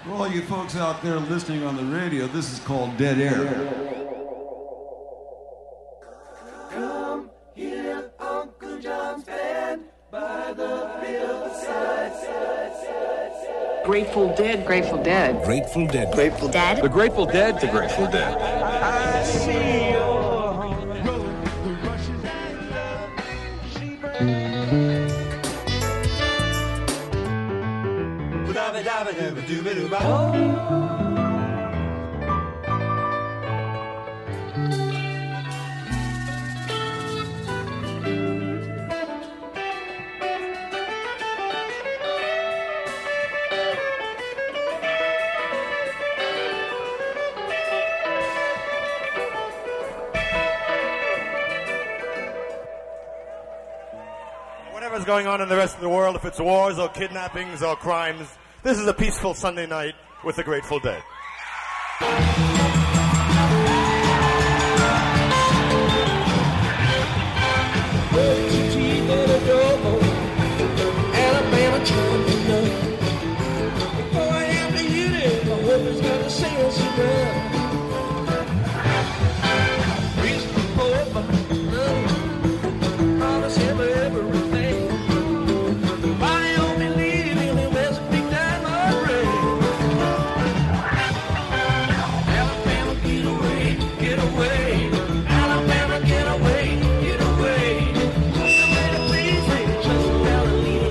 For all you folks out there listening on the radio, this is called Dead Air. Come hear Uncle John's band by the hillside. Grateful Dead, Grateful Dead. Grateful Dead. Grateful Dead. The Grateful Dead. The Grateful Dead. I see your road, the rushes and love. Whatever's going on in the rest of the world, if it's wars or kidnappings or crimes, this is a peaceful Sunday night with the Grateful Dead. Alabama jumping up. Before I have to hit it, I hope it's gonna sail us around. Reason for love, promise him everything. Why only leave him in West Big Diamond Ring? Alabama, get away, get away. Alabama, get away, get away. Somebody please take just a Hallelujah.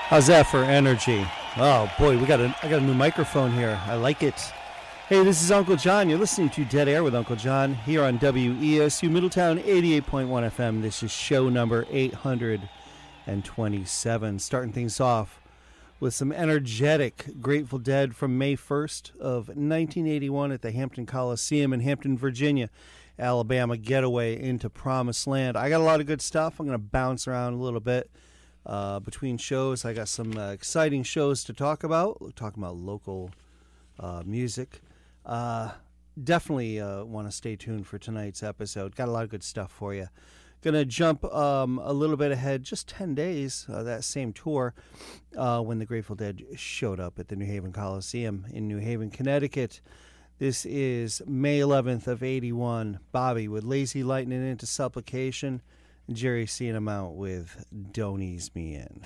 How's that for energy? Oh boy, I got a new microphone here. I like it. Hey, this is Uncle John. You're listening to Dead Air with Uncle John here on WESU Middletown 88.1 FM. This is show number 827. Starting things off with some energetic Grateful Dead from May 1st of 1981 at the Hampton Coliseum in Hampton, Virginia. Alabama getaway into Promised Land. I got a lot of good stuff. I'm going to bounce around a little bit. Between shows, I got some exciting shows to talk about. We're talking about local music. Definitely want to stay tuned for tonight's episode. Got a lot of good stuff for you. Gonna jump a little bit ahead, just 10 days, that same tour, when the Grateful Dead showed up at the New Haven Coliseum in New Haven, Connecticut. This is May 11th of 81. Bobby with Lazy Lightning Into Supplication. Jerry seeing him out with Don't Ease Me In.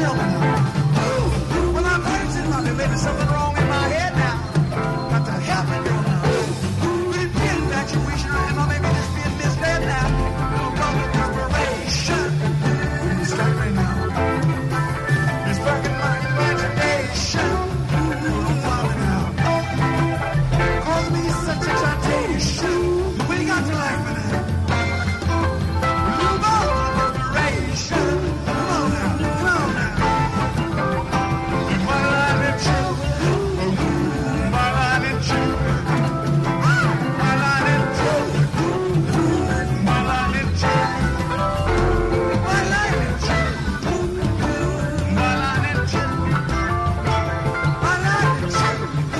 tell me now. Well, I'm dancing, mommy, maybe something wrong in my head now. Got to help me, girl, now. Could it be infatuation, or am I maybe just being misled now? Don't call it desperation. Strike me now. It's sparking my imagination. Mommy now. Cause me such excitation. When you got to like me now. Move on, desperation. Come on now, come on now. While I'm in true, while I'm in true, while I'm in true, while I'm in true, while I'm in true, while I'm in true, while I'm in true.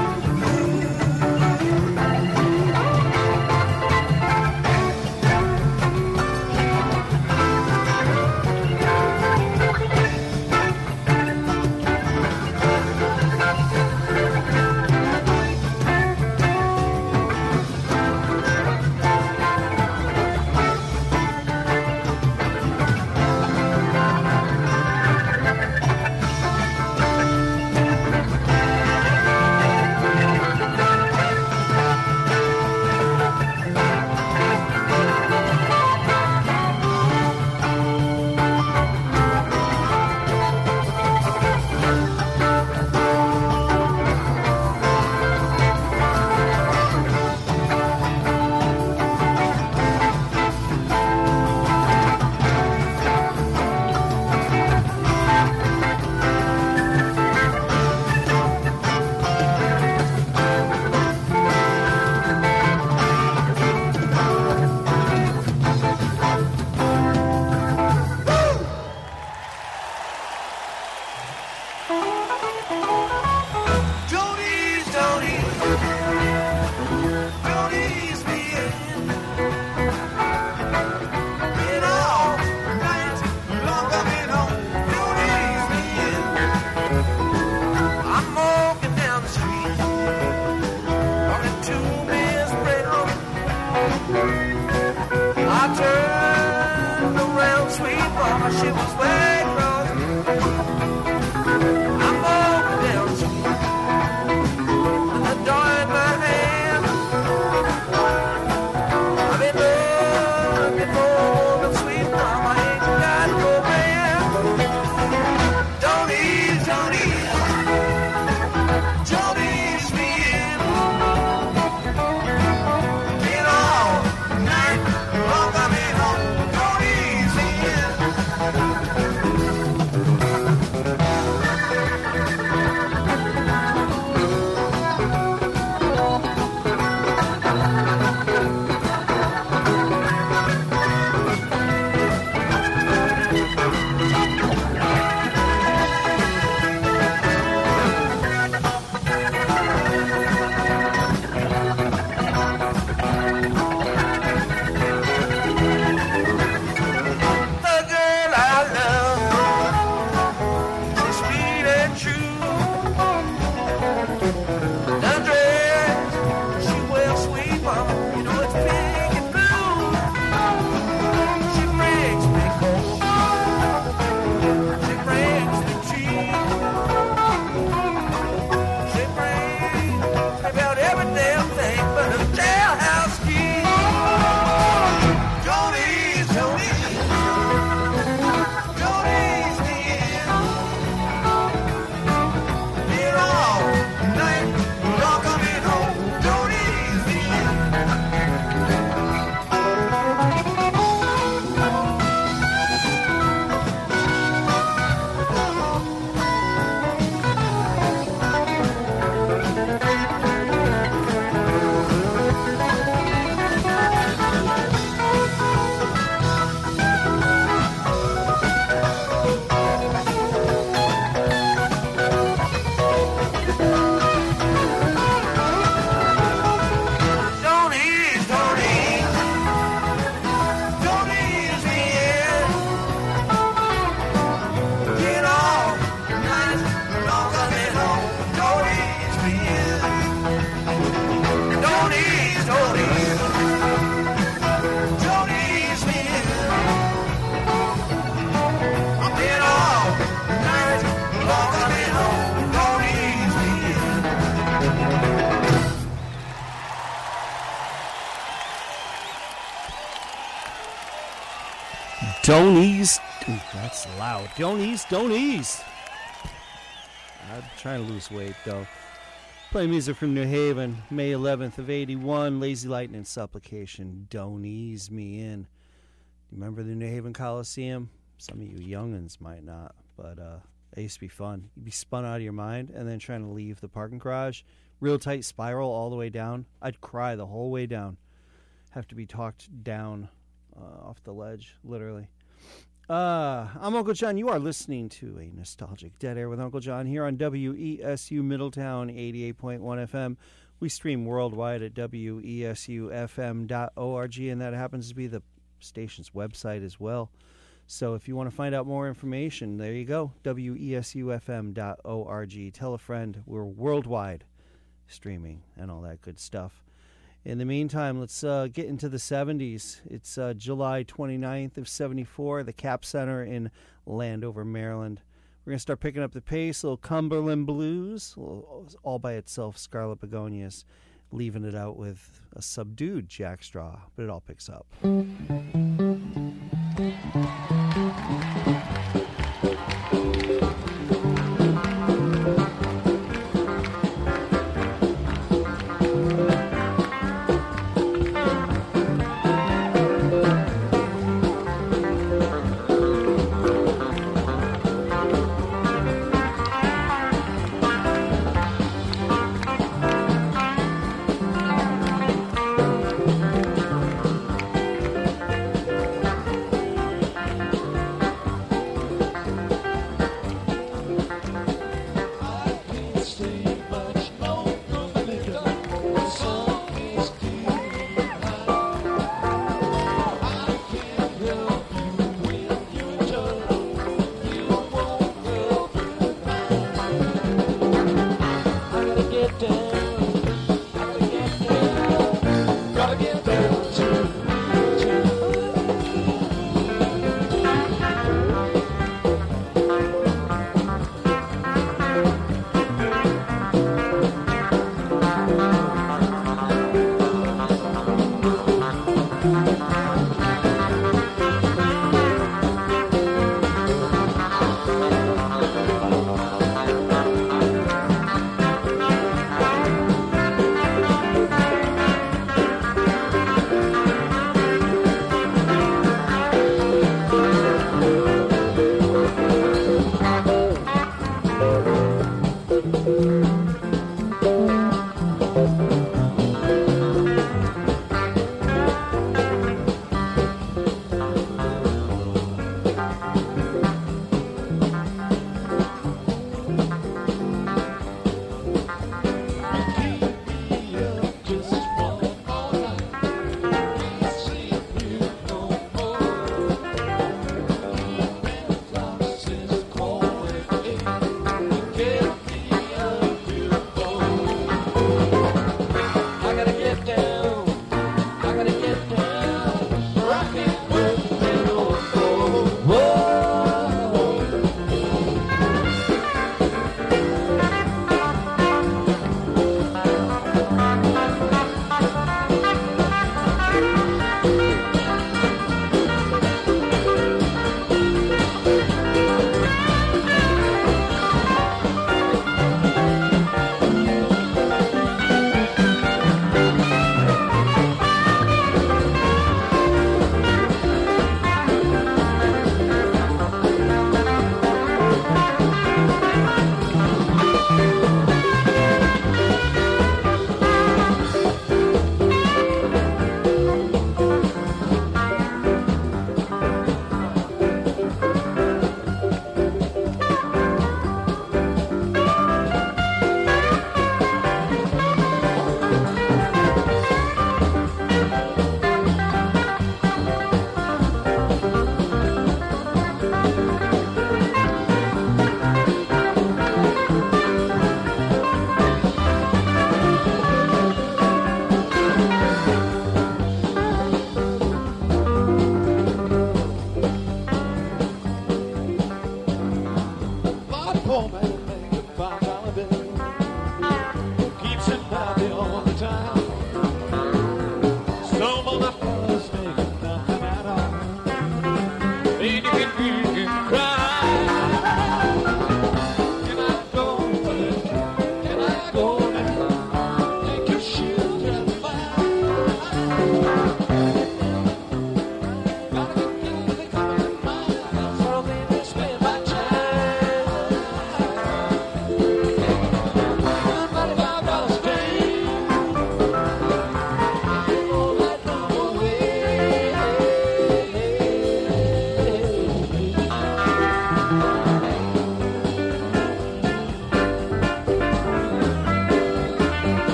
Don't ease me in. Been all night long I've been home. Don't ease me in. I'm walking down the street, talking to Miss Brown. I turned around, sweet mama, she was way across. I'm walking down Don't ease. Ooh, that's loud. Don't ease. Don't ease. I'm trying to lose weight, though. Play music from New Haven, May 11th of 81, Lazy Lightning Supplication, Don't Ease Me In. Remember the New Haven Coliseum? Some of you young'uns might not, but it used to be fun. You'd be spun out of your mind and then trying to leave the parking garage. Real tight spiral all the way down. I'd cry the whole way down. Have to be talked down off the ledge, literally. I'm Uncle John. You are listening to a nostalgic Dead Air with Uncle John here on WESU Middletown 88.1 FM. We stream worldwide at WESUFM.org, and that happens to be the station's website as well. So if you want to find out more information, there you go, WESUFM.org. Tell a friend. We're worldwide streaming and all that good stuff. In the meantime, let's get into the 70s. It's July 29th of 74, the Cap Center in Landover, Maryland. We're going to start picking up the pace, a little Cumberland Blues, all by itself, Scarlet Begonias, leaving it out with a subdued Jack Straw, but it all picks up.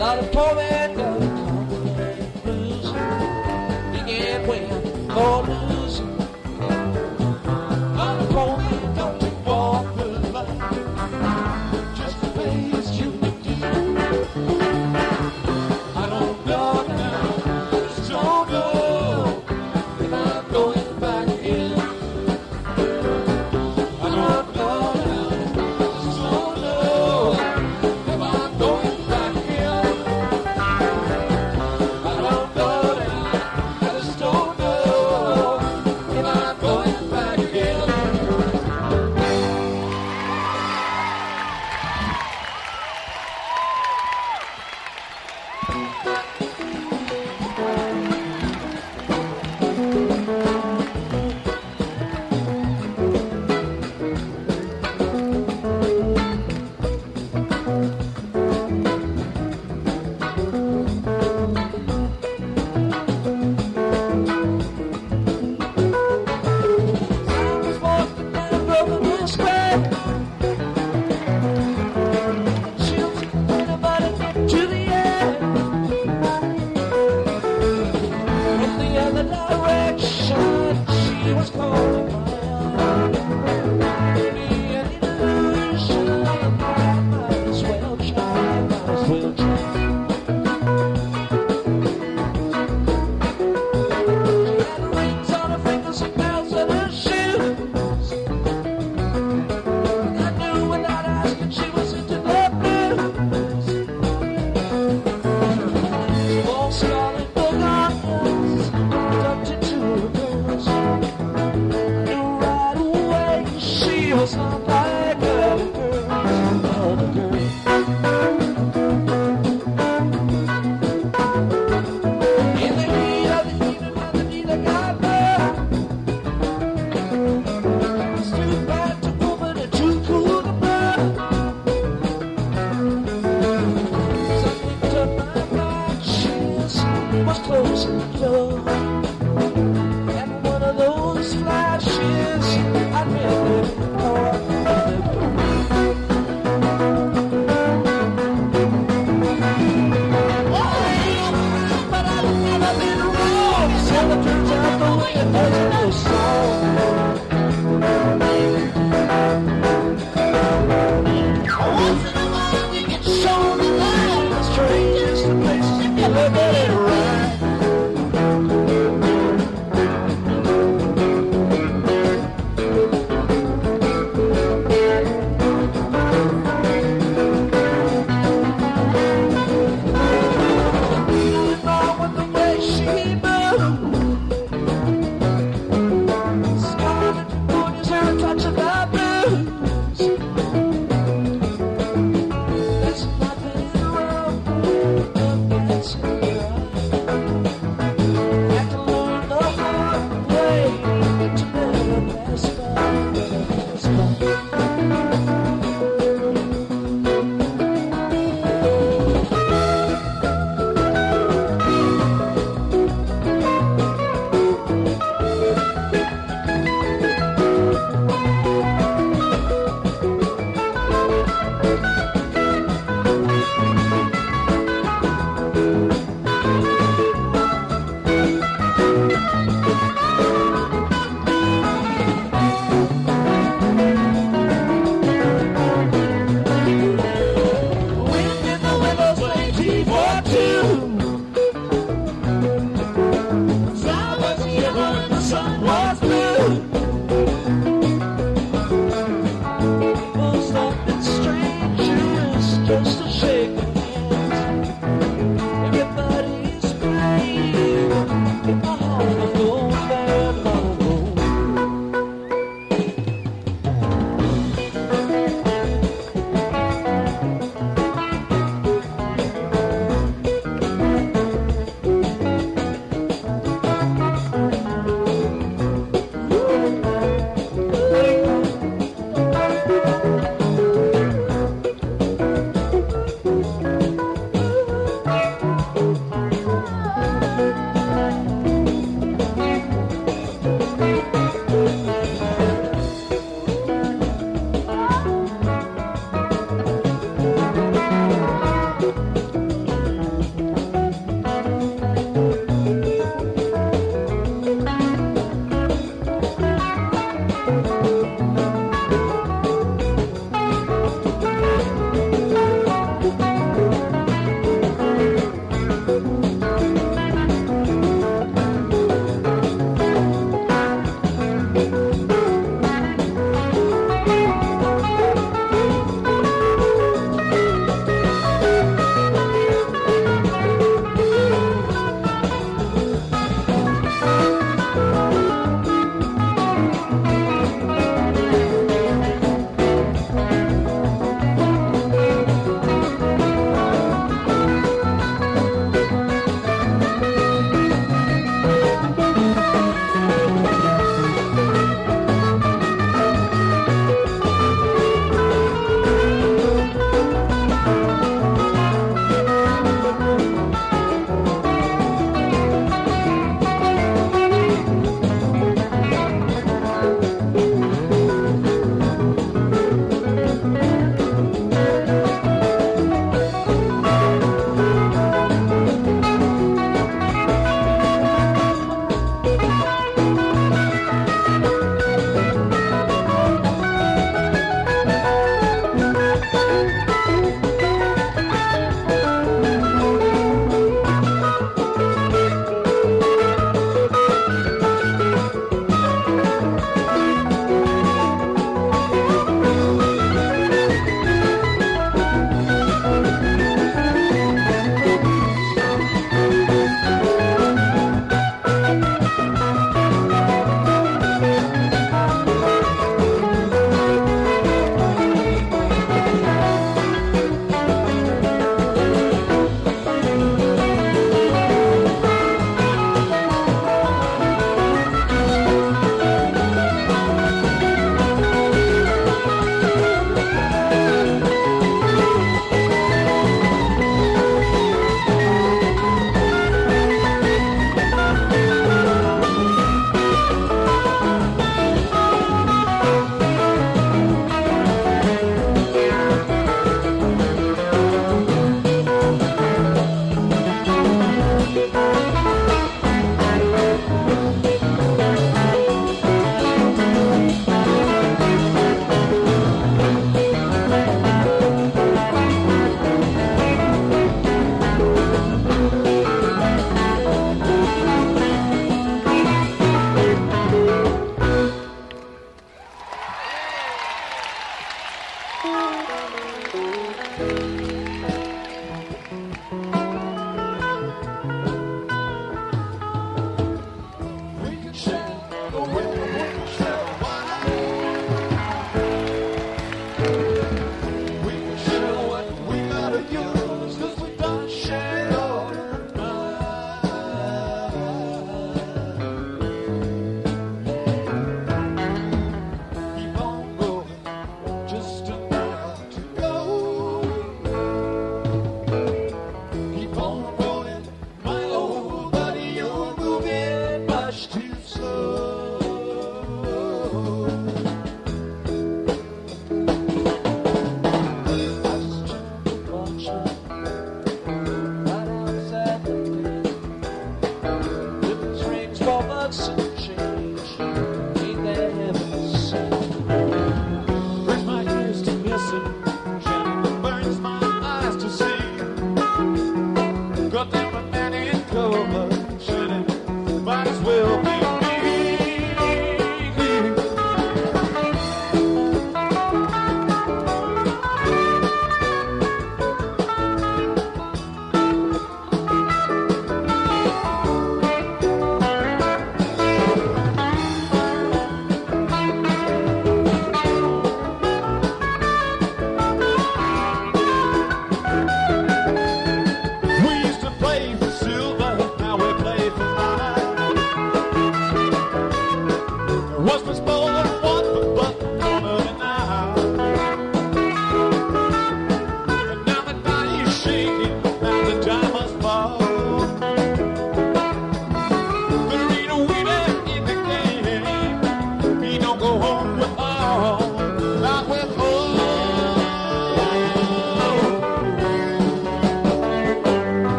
lot of poor man got blues. Began when Lord losing. Lot of poor man got to walk the line just to pay his duty. I don't know now, I just don't know if I'm going back in. I don't know now, I just don't know if I'm going back in. I don't know now, I just don't know if I'm going back in. It's not been around, but that's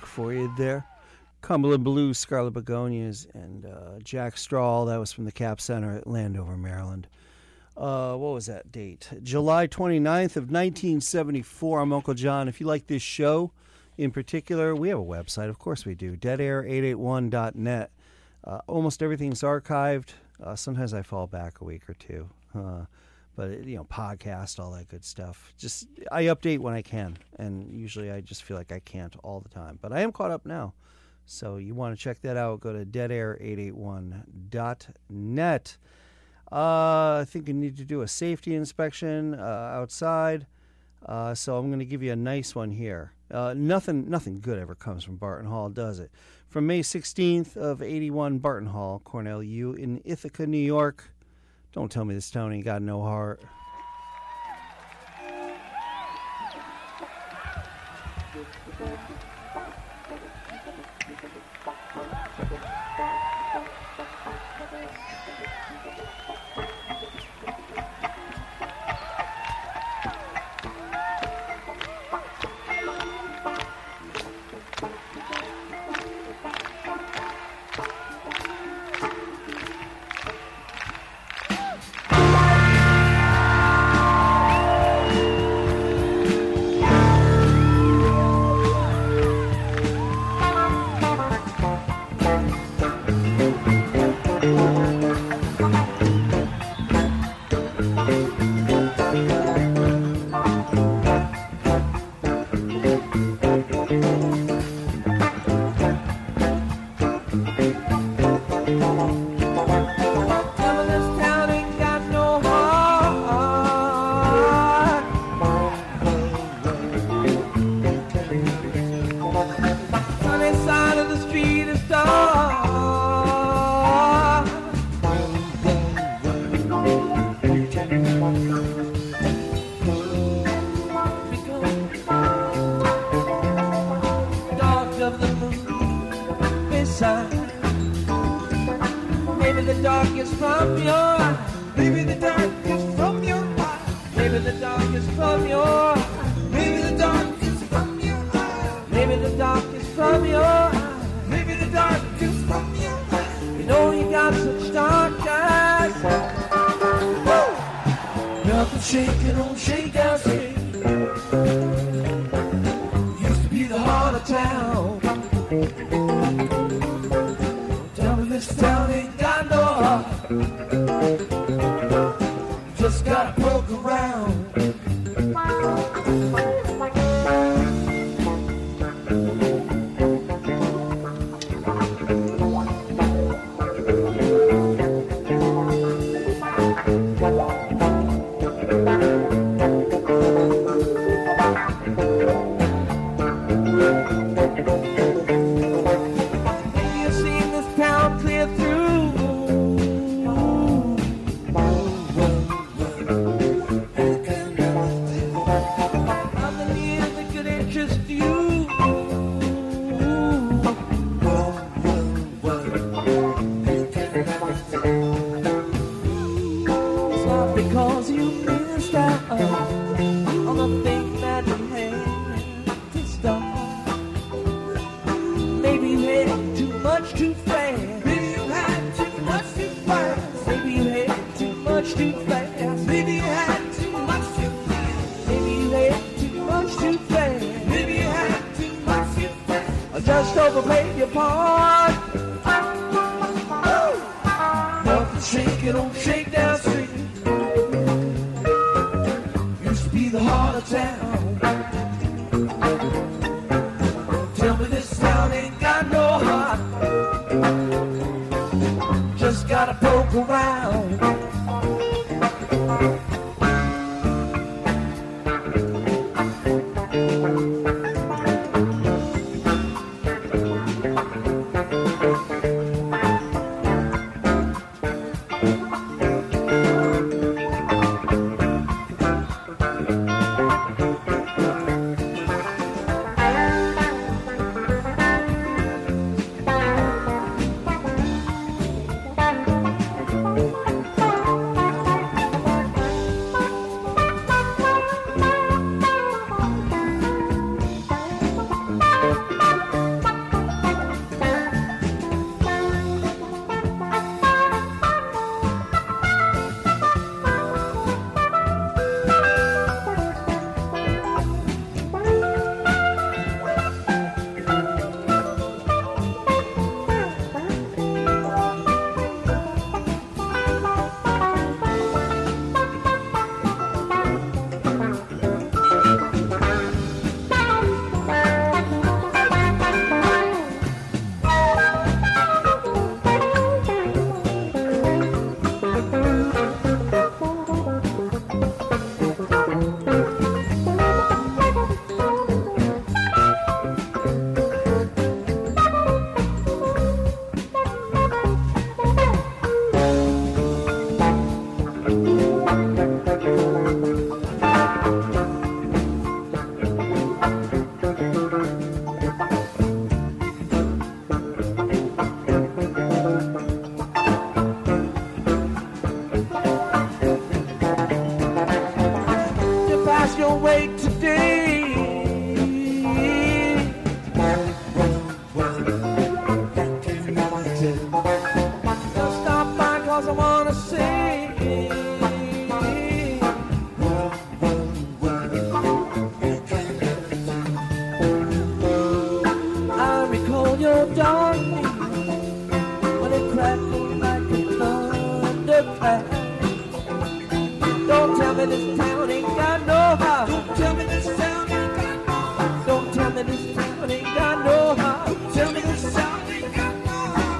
for you there. Cumberland Blues, Scarlet Begonias, and Jack Straw. That was from the Cap Center at Landover, Maryland. What was that date? July 29th of 1974. I'm Uncle John. If you like this show in particular, we have a website. Of course we do. deadair881.net. Almost everything's archived. Sometimes I fall back a week or two. But, podcast, all that good stuff. Just, I update when I can. And usually I just feel like I can't all the time. But I am caught up now. So you want to check that out, go to deadair881.net. I think you need to do a safety inspection outside. So I'm going to give you a nice one here. Nothing good ever comes from Barton Hall, does it? From May 16th of 81, Barton Hall, Cornell U in Ithaca, New York. Don't tell me this town ain't got no heart.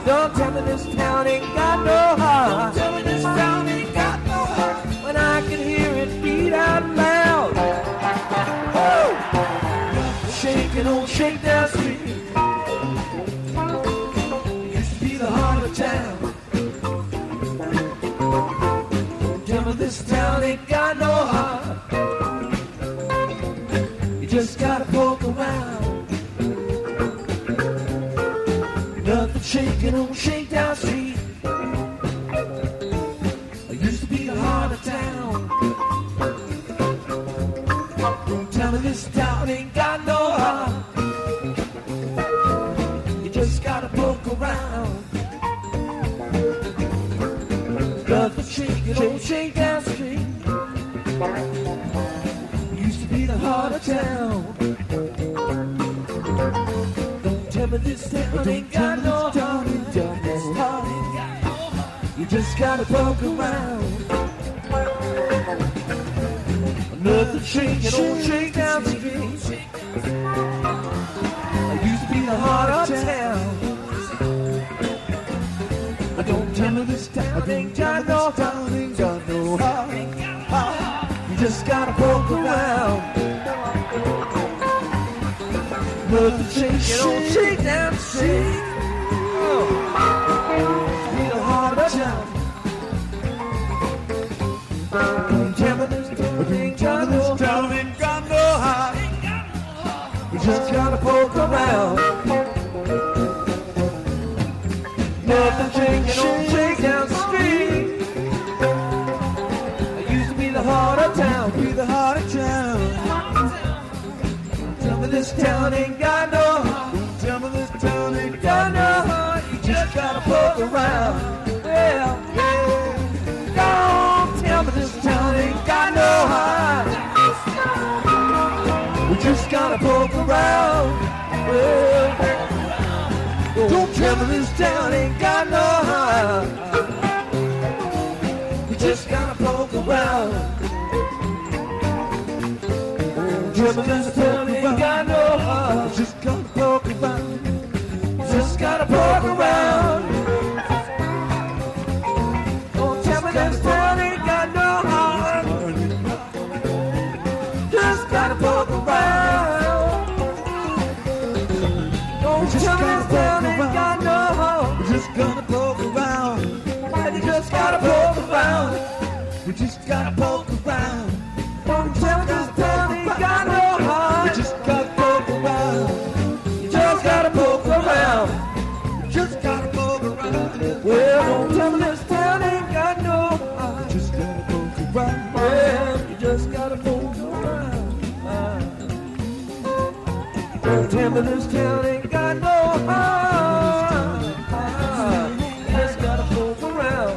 Don't tell me this town ain't got no heart. Don't tell me this town ain't got no heart. When I can hear it beat out loud. Oh, shaking on Shakedown Street. Used to be the heart of town. Tell me this town ain't got no heart. You just gotta poke around. Nothing shaking on Shakedown Street. I used to be the heart of town. Don't tell me this town ain't got no heart. You just gotta poke around. Nothing shaking on Shakedown Street. I used to be the heart of town. Tell me this town ain't got no heart. You just gotta poke around. Nothing shaking on Shakedown Street. I used to be the heart of town. Don't tell me this town ain't got no heart. You just gotta poke around. Nothing shaking on Shakedown Street. Be the heart of town. Don't tell me this town ain't got no heart. You just gotta poke around. Nothing shaking on Shakedown Street. I used to be the heart of town. Be the heart of town. Tell me this town ain't got no heart. Tell me this town ain't got no heart. You just gotta poke around. Yeah, yeah. Don't tell me this town ain't got no heart. We just gotta poke around. Yeah. Don't tell me this town ain't got no heart. We just gotta poke around. Tell me this town ain't got no heart. Just gotta poke around. Just gotta poke around. Don't tell me this town ain't got no heart. Just gotta poke around. Don't tell me this town ain't got no heart. Just gotta poke around. You just gotta poke around. You just gotta poke around. Don't tell me this town ain't got no heart. You just gotta poke around. You just gotta poke around. You just gotta poke around. Well, don't tell me this town ain't got no heart. You just gotta poke around. Well, you just gotta poke around. Don't tell me this town ain't got no heart. You just gotta poke around.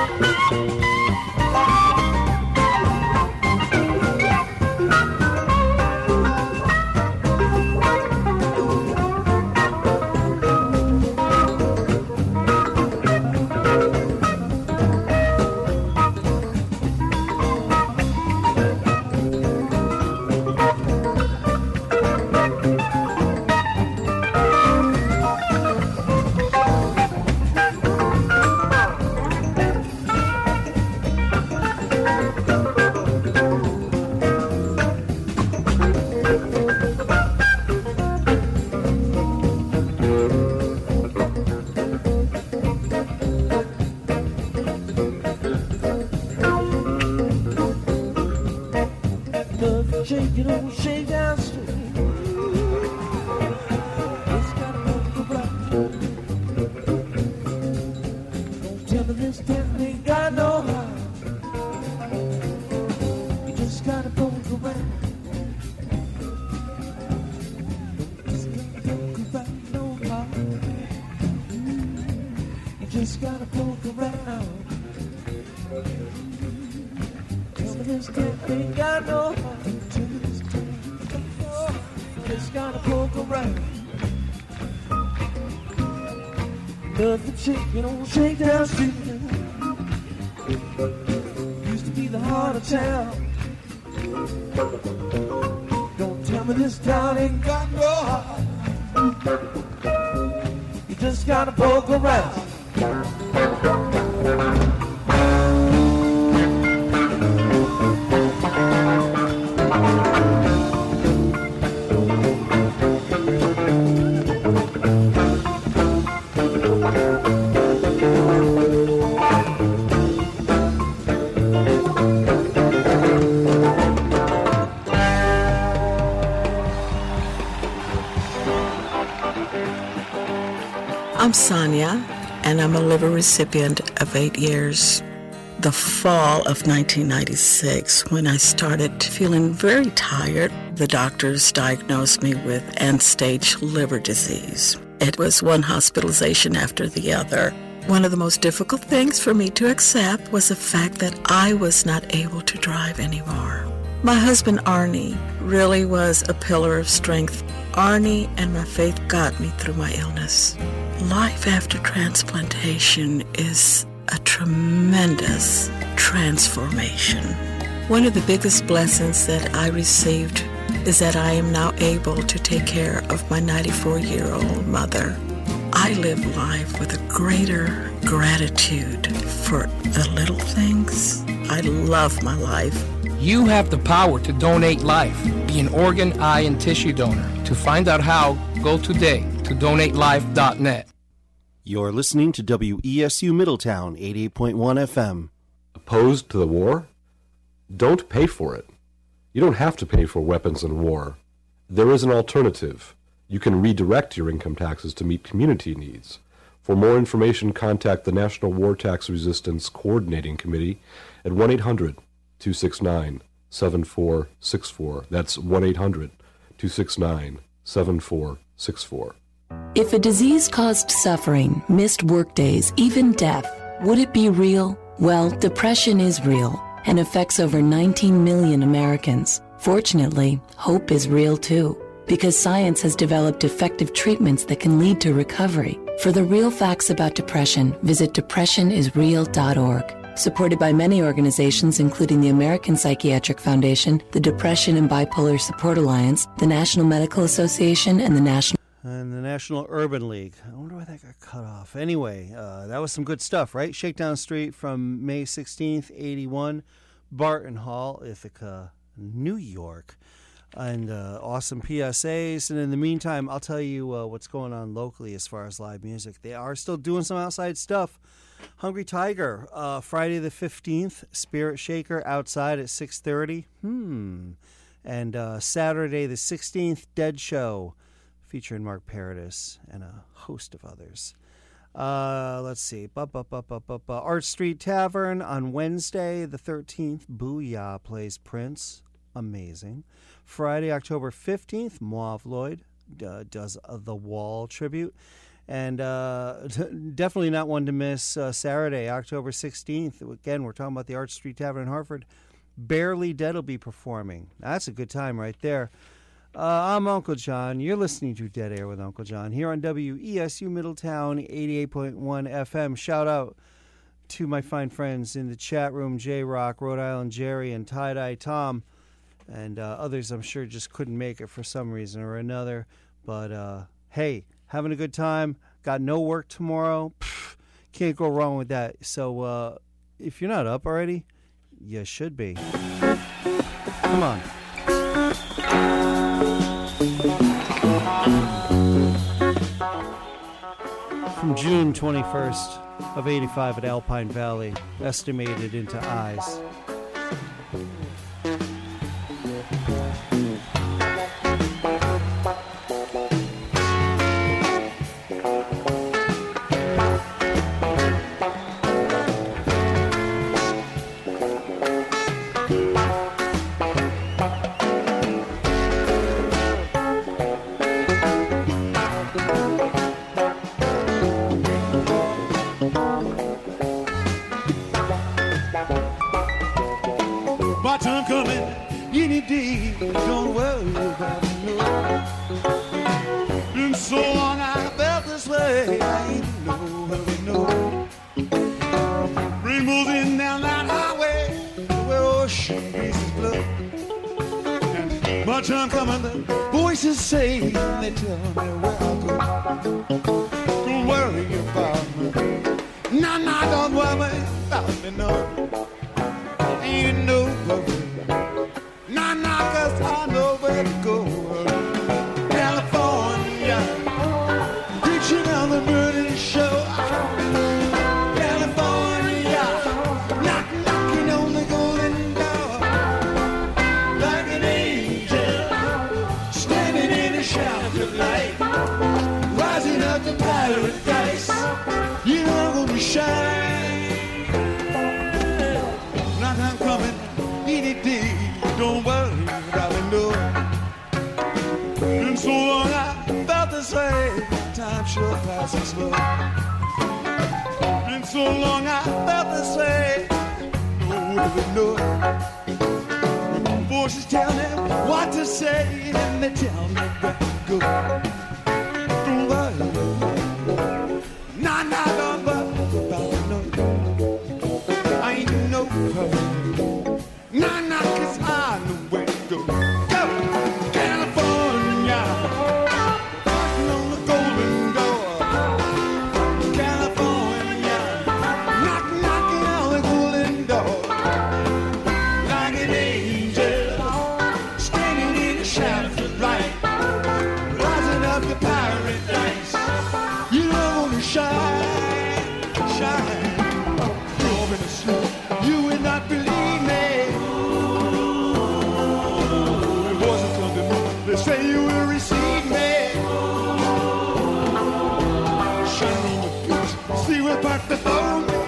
Shake it on, shake down street. It's gotta move around. Don't tell me this town ain't got no heart. You just gotta poke around. Just gotta poke around, no heart. You just gotta poke around. Tell me this town ain't got no heart. Just gotta poke around. Nothing shaking on Shakedown Street. Used to be the heart of town. Don't tell me this town ain't got no heart. You just gotta poke around. I'm Sonia, and I'm a liver recipient of 8 years. The fall of 1996, when I started feeling very tired, the doctors diagnosed me with end-stage liver disease. It was one hospitalization after the other. One of the most difficult things for me to accept was the fact that I was not able to drive anymore. My husband, Arnie, really was a pillar of strength. Arnie and my faith got me through my illness. Life after transplantation is a tremendous transformation. One of the biggest blessings that I received is that I am now able to take care of my 94-year-old mother. I live life with a greater gratitude for the little things. I love my life. You have the power to donate life. Be an organ, eye, and tissue donor. To find out how, go today to donatelife.net. You're listening to WESU Middletown, 88.1 FM. Opposed to the war? Don't pay for it. You don't have to pay for weapons in war. There is an alternative. You can redirect your income taxes to meet community needs. For more information, contact the National War Tax Resistance Coordinating Committee at 1-800-269-7464. That's 1-800-269-7464. If a disease caused suffering, missed workdays, even death, would it be real? Well, depression is real and affects over 19 million Americans. Fortunately, hope is real too, because science has developed effective treatments that can lead to recovery. For the real facts about depression, visit depressionisreal.org. Supported by many organizations, including the American Psychiatric Foundation, the Depression and Bipolar Support Alliance, the National Medical Association, and the National Urban League. I wonder why that got cut off. Anyway, that was some good stuff, right? Shakedown Street from May 16th, 81, Barton Hall, Ithaca, New York. And awesome PSAs. And in the meantime, I'll tell you what's going on locally as far as live music. They are still doing some outside stuff. Hungry Tiger, Friday the 15th, Spirit Shaker outside at 6:30. And Saturday the 16th, Dead Show, featuring Mark Paradis and a host of others. Let's see. Art Street Tavern on Wednesday the 13th, Booyah plays Prince. Amazing. Friday, October 15th, Mauve Lloyd does the Wall tribute. And definitely not one to miss Saturday, October 16th. Again, we're talking about the Arch Street Tavern in Hartford. Barely Dead will be performing. That's a good time right there. I'm Uncle John. You're listening to Dead Air with Uncle John here on WESU Middletown 88.1 FM. Shout out to my fine friends in the chat room, J-Rock, Rhode Island Jerry, and Tie-Dye Tom, and others I'm sure just couldn't make it for some reason or another. But, hey, having a good time. Got no work tomorrow. Can't go wrong with that. So if you're not up already, you should be. Come on. From June 21st of 85 at Alpine Valley, estimated into eyes. My time coming any day, don't worry about me. Been so long I felt this way, I ain't no. Rainbows in down that highway, where ocean breezes blow. And my time coming, the voices say, they tell me where I'll go. Don't worry about me. Nah, don't worry about me, no. Ain't no worry. Nah, 'cause I know where to go. California, preaching on the burning show. California, knocking on the golden door. Like an angel, standing in a shout of light. Rising up to paradise, you know I'm gonna shine. I'm coming any day, don't worry about me, no. Been so long I felt this way, time sure passing slow. Been so long I felt this way, no. Voices tell me what to say, and they tell me where to go. Don't worry, nah, don't worry about me, no. I ain't no hurry. Nah, 'cause I know where to go. Go! California, knocking on the golden door. California, knocking on the golden door. Like an angel, standing in the shadows of light. Rising up to paradise. You know I'm gonna shine, shine. You're in the snow, you will not believe me. They say you will receive me. Shine on the beach, see what's back before me.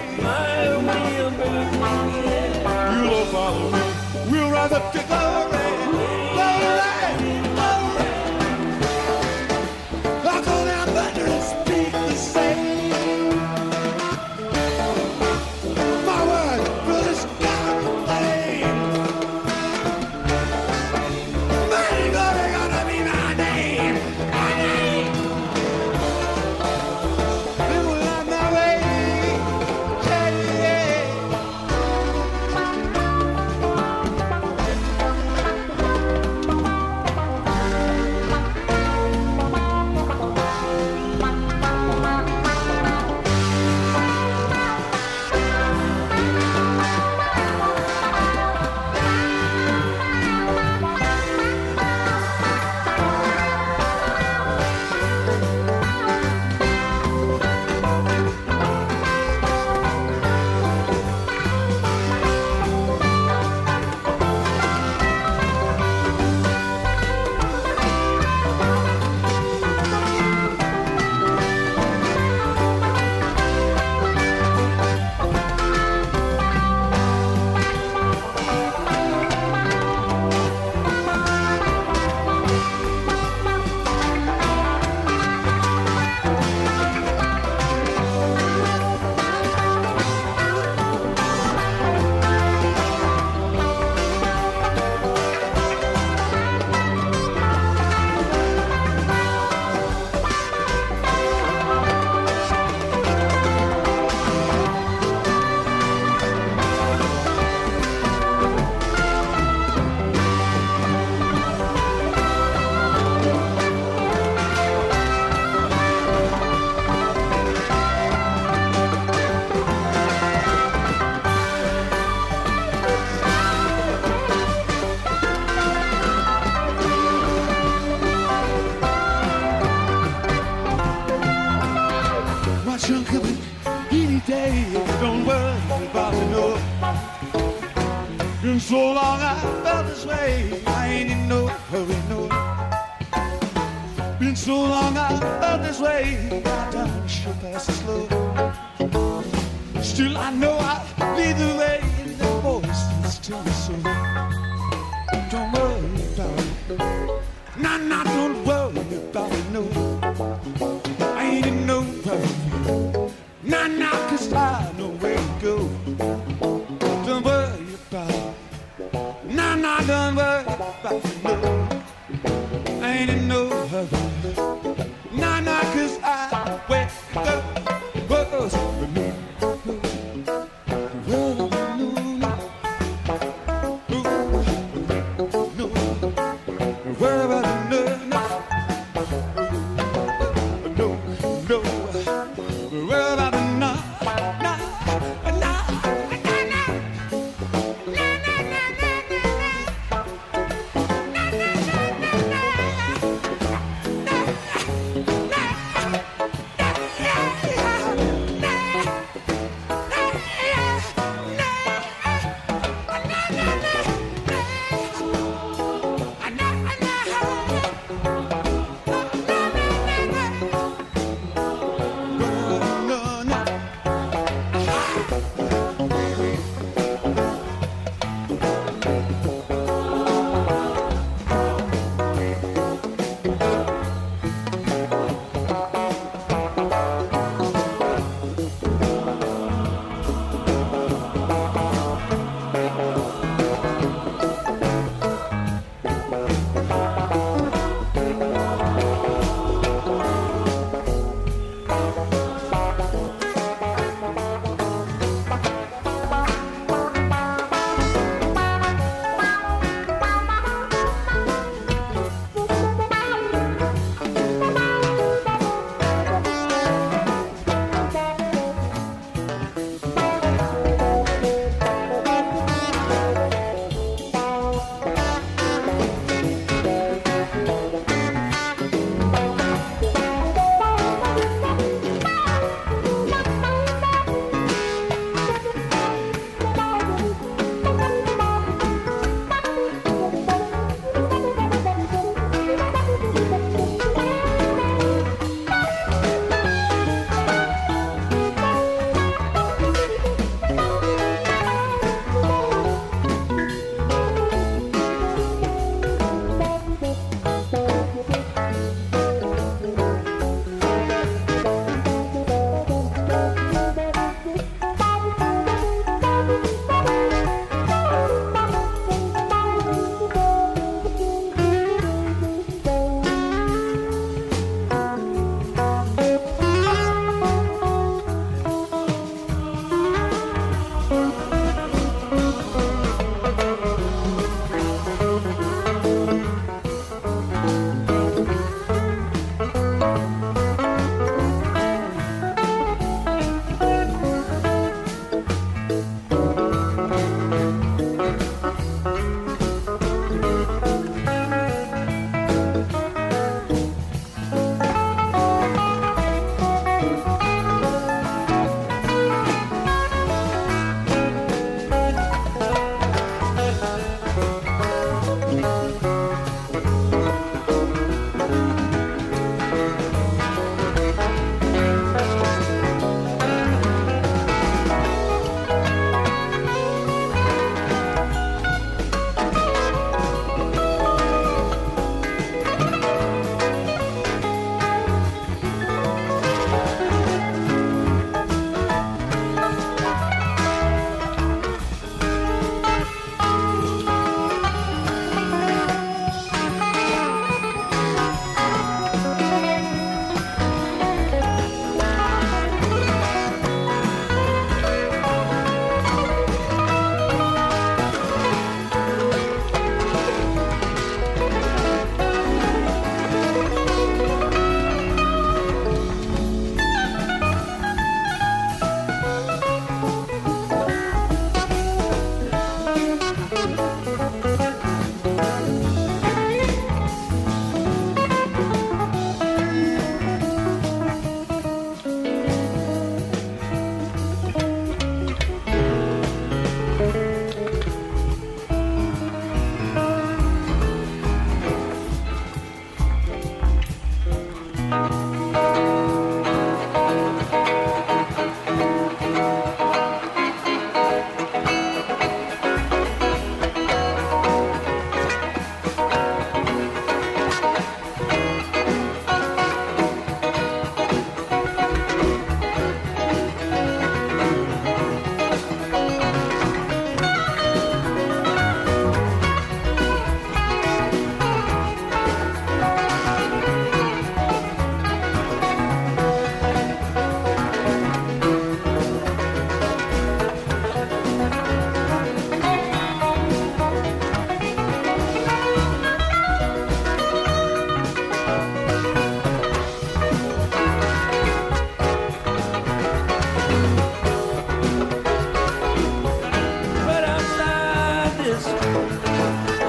You'll follow me, we'll rise up to glory. Glory, glory. I'll go down thunder and speak the same. My word will the sky proclaim. Been so long I felt this way. I ain't in no hurry, no. Been so long I felt this way. My time sure passes slow. Still I know I lead the way. And that voice is telling me so. Don't worry about it. Nah, nah, don't worry about it, no. I ain't in no hurry. Nah, nah, 'cause I know where to go. Don't worry about it. Nah, nah, don't worry about it, no. I ain't in no hurry. Nah, nah, 'cause I know where to go. Na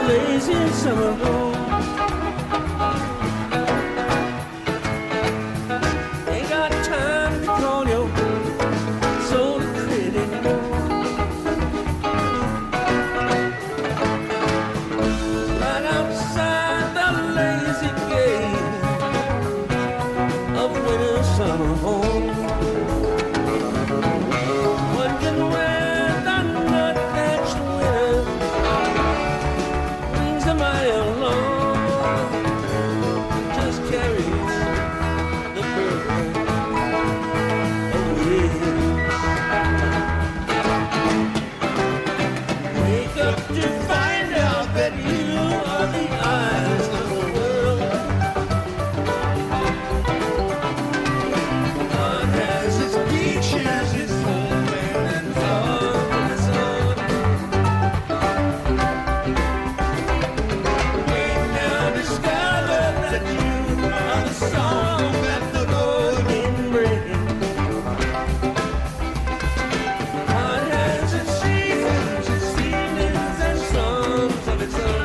lazy summer home. Ain't got time to call your soul a critic. Right outside the lazy gate of winter summer home. Wondering where the nut-hatched winter wings a mile long, just carries the burden away. Wake up to find out that you are the eyes of the world. God has its beaches, its homeland, and all of its own. We now discover that you are the song that the morning brings. God has its seasons, its feelings, and songs of its own.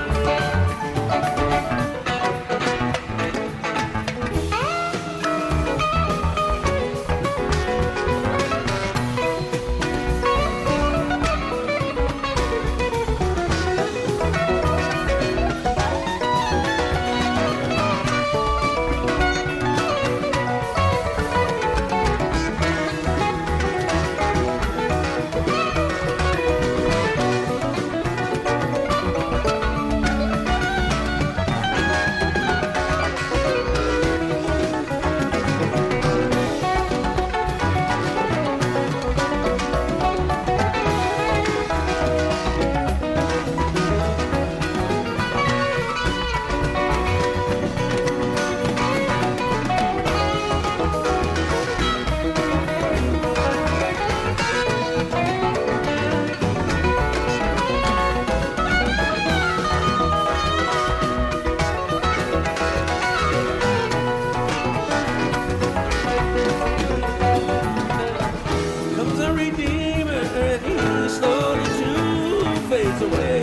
Comes a redeemer and he slowly too fades away.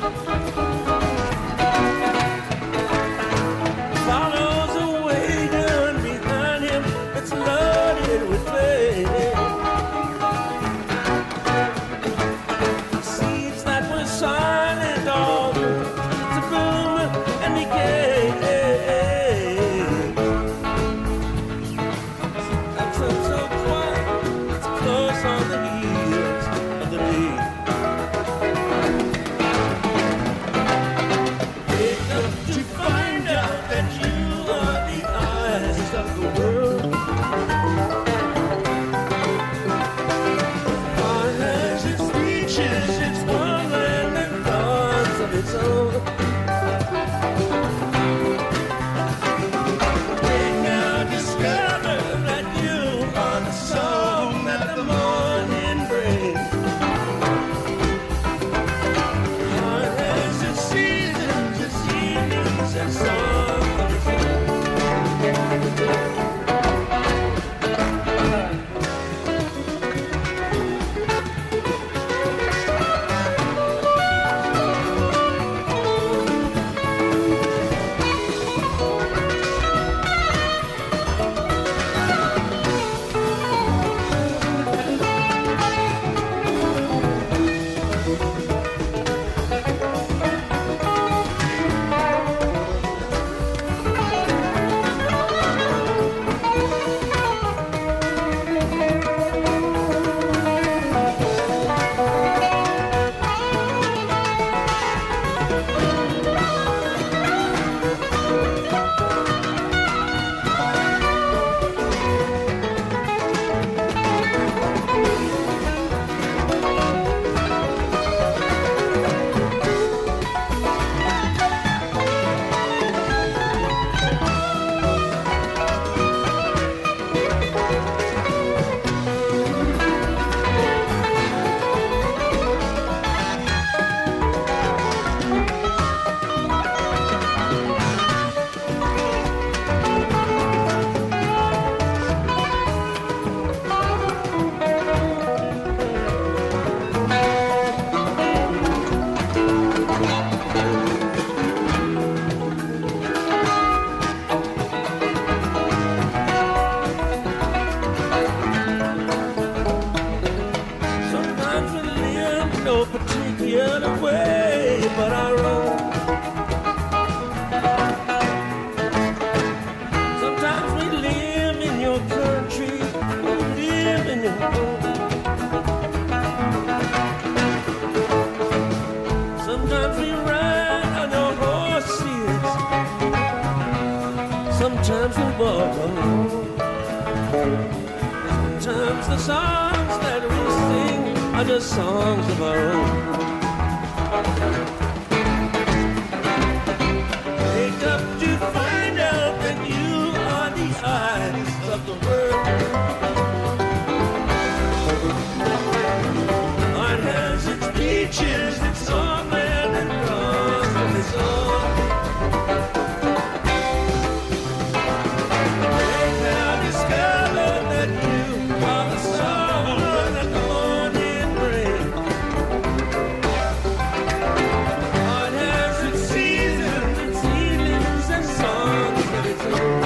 Follows a wagon behind him that's loaded with flame. Seeds that were silent all to bloom and decay. That's so quiet, it's close on the heels of the day. Wake up to find out that you are the eyes of the world. God has its beaches, its wonderland, and gods of its own. We now discover that you are the song that the morning brings. God has its seasons, its evenings, and songs of its own. no particular way, but I roam. Sometimes we live in your country, we live in your home. Sometimes we ride on your horses, sometimes we walk alone. Sometimes the songs that we sing are just songs of our own. Wake up to find out that you are the eyes of the world. Art has its beaches, its songland and bronze of its own. They now discover that you are the song that the morning brings. Art has its seasons, its seedlings and songs of its own.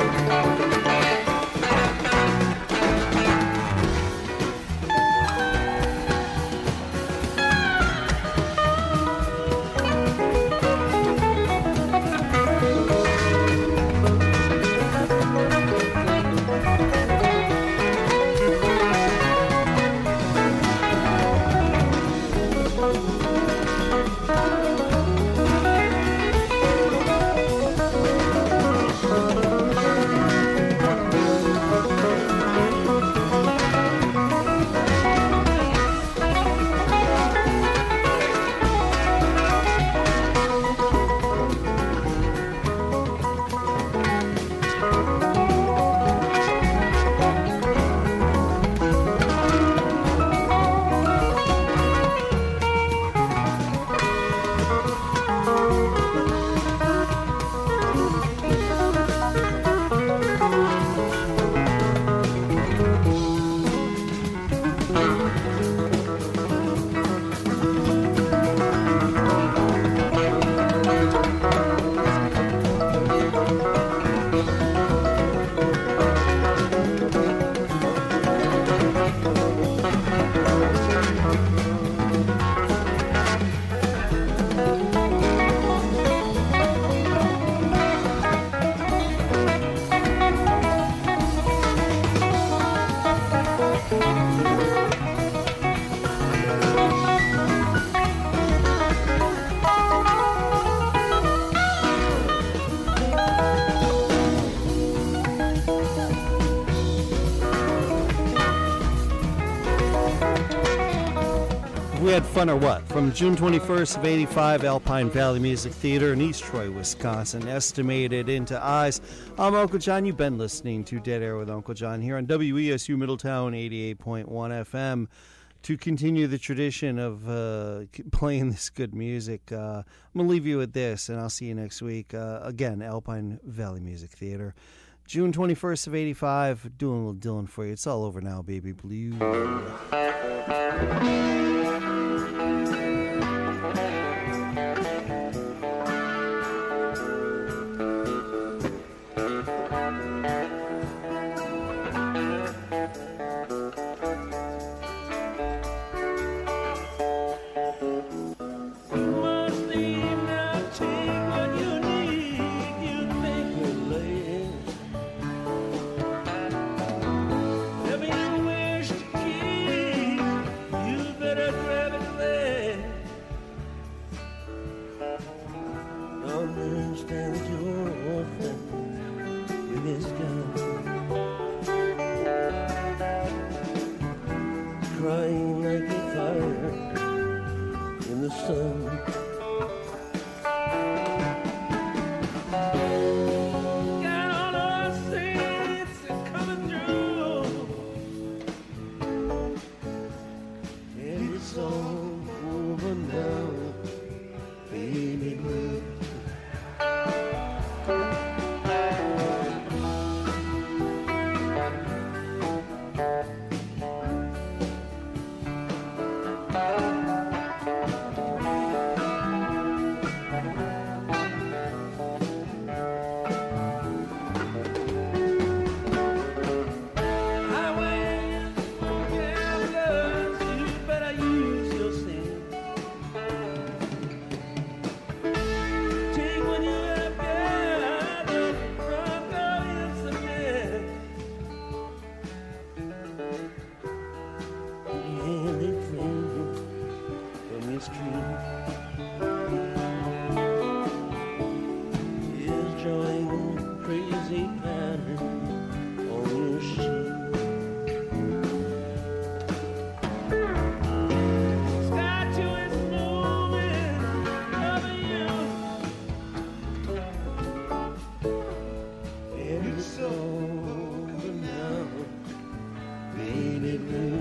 We had fun or what? From June 21st of 85, Alpine Valley Music Theater in East Troy, Wisconsin, estimated into eyes. I'm Uncle John. You've been listening to Dead Air with Uncle John here on WESU Middletown 88.1 FM. To continue the tradition of playing this good music, I'm going to leave you with this, and I'll see you next week. Again, Alpine Valley Music Theater. June 21st of 85, doing a little Dylan for you. It's all over now, baby blue. Crying like a fire in the sun. Got all our sins coming through, and it's all over now, baby blue. Miami Street is drawing a crazy pattern on your sheet. Statue is moving over you, and it's over now, baby blue.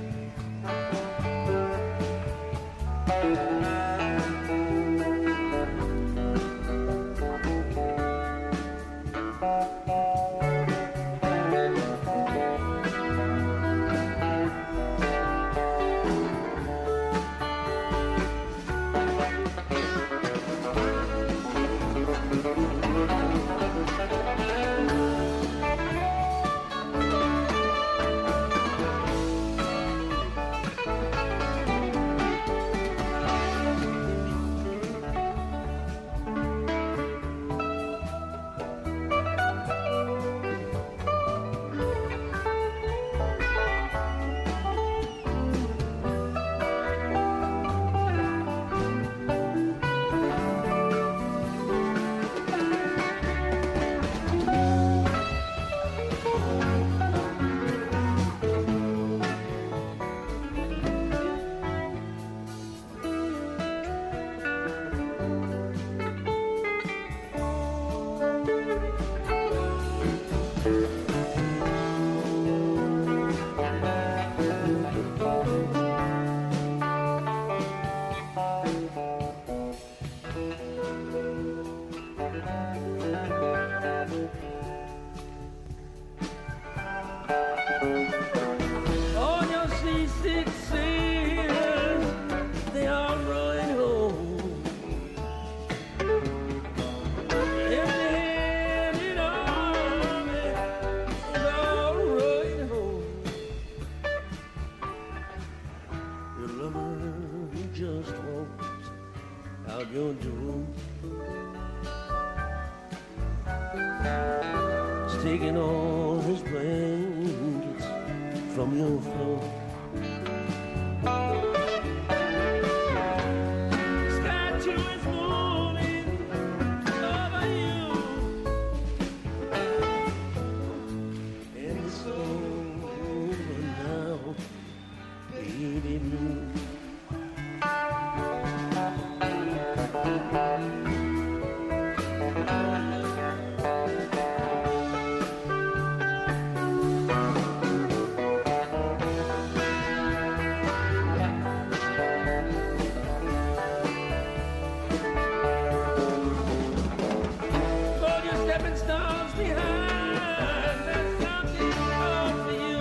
All your seasick sailors, they are rowing home. Empty-handed army is all rowing home. Your lover just walks out your door. He's taking all his blankets from your floor. Statue is moving over you, and it's over now, baby blue. Hold your stepping stones behind, there's something wrong for you.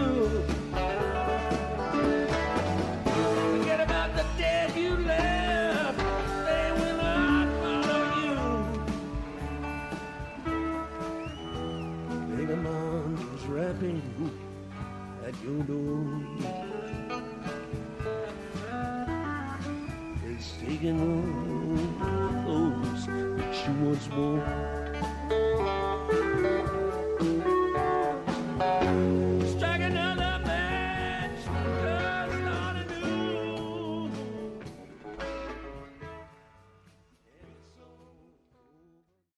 Forget about the dead you left, they will not follow you. Vagabonds rapping at your door. They're taking all the clothes that you once wore.